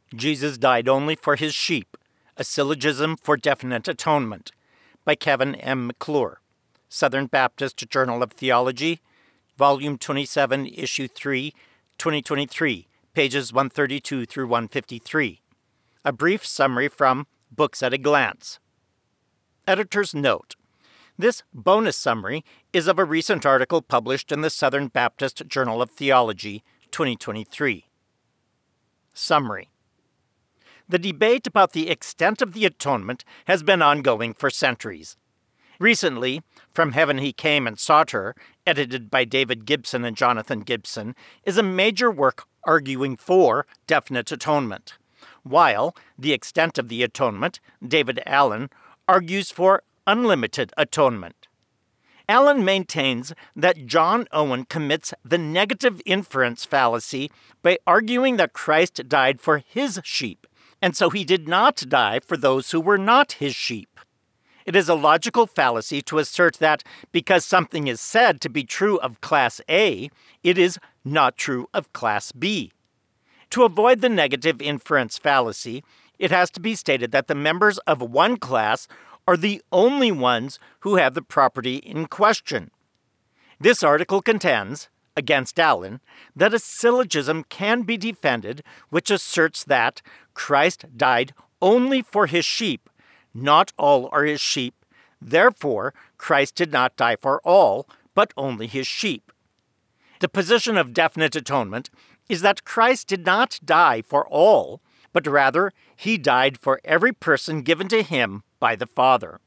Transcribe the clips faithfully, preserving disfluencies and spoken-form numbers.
Jesus Died Only for His Sheep, A Syllogism for Definite Atonement, by Kevin M. McClure, Southern Baptist Journal of Theology, Volume twenty-seven, Issue three, twenty twenty-three, pages one thirty-two through one fifty-three. A brief summary from Books at a Glance. Editor's note: this bonus summary is of a recent article published in the Southern Baptist Journal of Theology, twenty twenty-three. Summary. The debate about the extent of the atonement has been ongoing for centuries. Recently, From Heaven He Came and Sought Her, edited by David Gibson and Jonathan Gibson, is a major work arguing for definite atonement, while The Extent of the Atonement, David Allen, argues for unlimited atonement. Allen maintains that John Owen commits the negative inference fallacy by arguing that Christ died for his sheep, and so he did not die for those who were not his sheep. It is a logical fallacy to assert that because something is said to be true of Class A, it is not true of Class B. To avoid the negative inference fallacy, it has to be stated that the members of one class are the only ones who have the property in question. This article contends, against Allen, that a syllogism can be defended which asserts that Christ died only for his sheep. Not all are his sheep. Therefore, Christ did not die for all, but only his sheep. The position of definite atonement is that Christ did not die for all, but rather he died for every person given to him by the Father.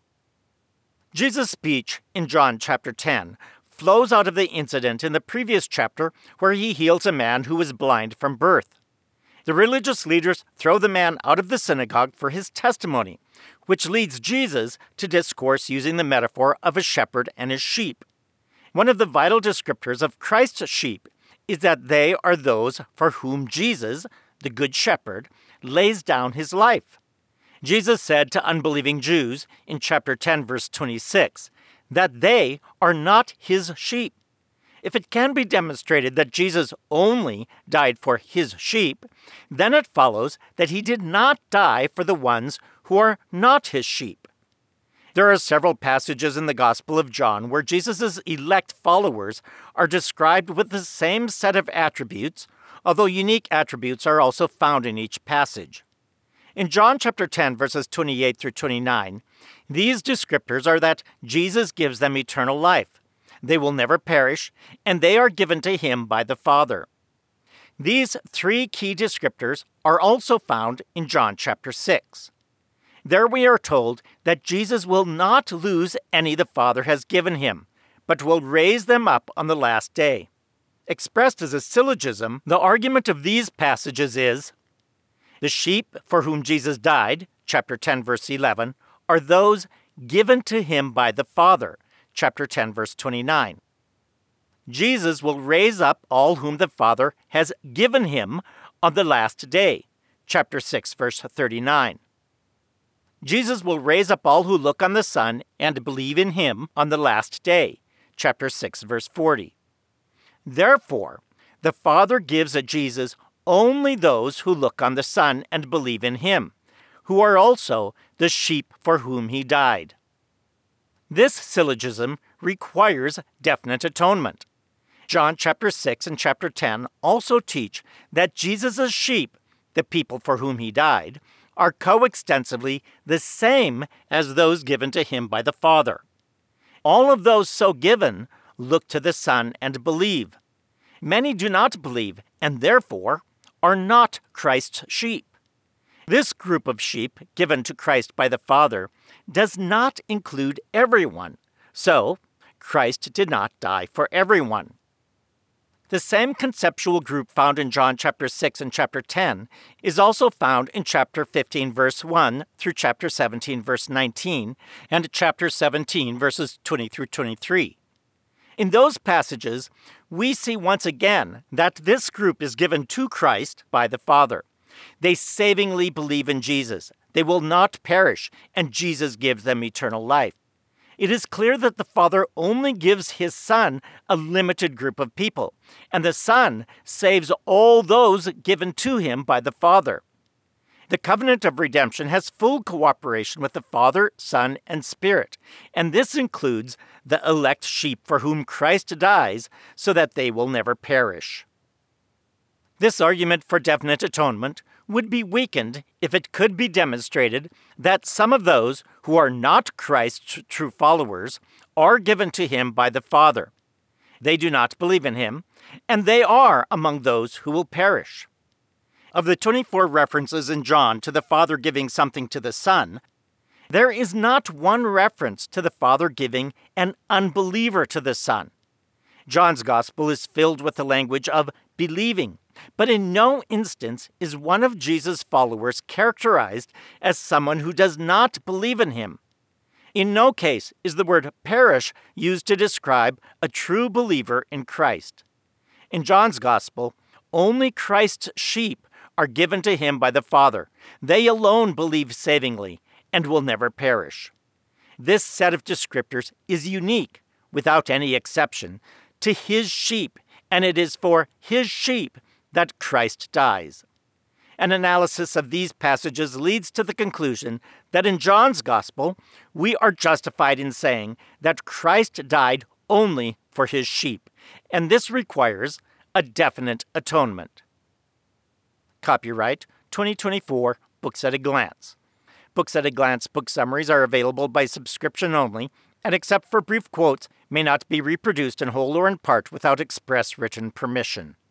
Jesus' speech in John chapter ten flows out of the incident in the previous chapter where he heals a man who was blind from birth. The religious leaders throw the man out of the synagogue for his testimony, which leads Jesus to discourse using the metaphor of a shepherd and his sheep. One of the vital descriptors of Christ's sheep is that they are those for whom Jesus, the Good Shepherd, lays down his life. Jesus said to unbelieving Jews in chapter ten, verse twenty-six, that they are not his sheep. If it can be demonstrated that Jesus only died for his sheep, then it follows that he did not die for the ones who are not his sheep. There are several passages in the Gospel of John where Jesus' elect followers are described with the same set of attributes, although unique attributes are also found in each passage. In John chapter ten, verses twenty-eight through twenty-nine, these descriptors are that Jesus gives them eternal life. They will never perish, and they are given to him by the Father. These three key descriptors are also found in John chapter six. There we are told that Jesus will not lose any the Father has given him, but will raise them up on the last day. Expressed as a syllogism, the argument of these passages is: the sheep for whom Jesus died, chapter ten, verse eleven, are those given to him by the Father, chapter ten, verse twenty-nine. Jesus will raise up all whom the Father has given him on the last day, chapter six, verse thirty-nine. Jesus will raise up all who look on the Son and believe in him on the last day, chapter six, verse forty. Therefore, the Father gives a Jesus only those who look on the Son and believe in him, who are also the sheep for whom he died. This syllogism requires definite atonement. John chapter six and chapter ten also teach that Jesus' sheep, the people for whom he died, are coextensively the same as those given to him by the Father. All of those so given look to the Son and believe. Many do not believe, and therefore are not Christ's sheep. This group of sheep given to Christ by the Father does not include everyone, so Christ did not die for everyone. The same conceptual group found in John chapter six and chapter ten is also found in chapter fifteen, verse one through chapter seventeen, verse nineteen, and chapter seventeen, verses twenty through twenty-three. In those passages, we see once again that this group is given to Christ by the Father. They savingly believe in Jesus. They will not perish, and Jesus gives them eternal life. It is clear that the Father only gives his Son a limited group of people, and the Son saves all those given to him by the Father. The covenant of redemption has full cooperation with the Father, Son, and Spirit, and this includes the elect sheep for whom Christ dies so that they will never perish. This argument for definite atonement would be weakened if it could be demonstrated that some of those who are not Christ's true followers are given to him by the Father. They do not believe in him, and they are among those who will perish. Of the twenty-four references in John to the Father giving something to the Son, there is not one reference to the Father giving an unbeliever to the Son. John's Gospel is filled with the language of believing, but in no instance is one of Jesus' followers characterized as someone who does not believe in him. In no case is the word perish used to describe a true believer in Christ. In John's Gospel, only Christ's sheep are given to him by the Father. They alone believe savingly and will never perish. This set of descriptors is unique, without any exception, to his sheep, and it is for his sheep that Christ dies. An analysis of these passages leads to the conclusion that in John's Gospel, we are justified in saying that Christ died only for his sheep, and this requires a definite atonement. Copyright twenty twenty-four, Books at a Glance. Books at a Glance book summaries are available by subscription only, and except for brief quotes, may not be reproduced in whole or in part without express written permission.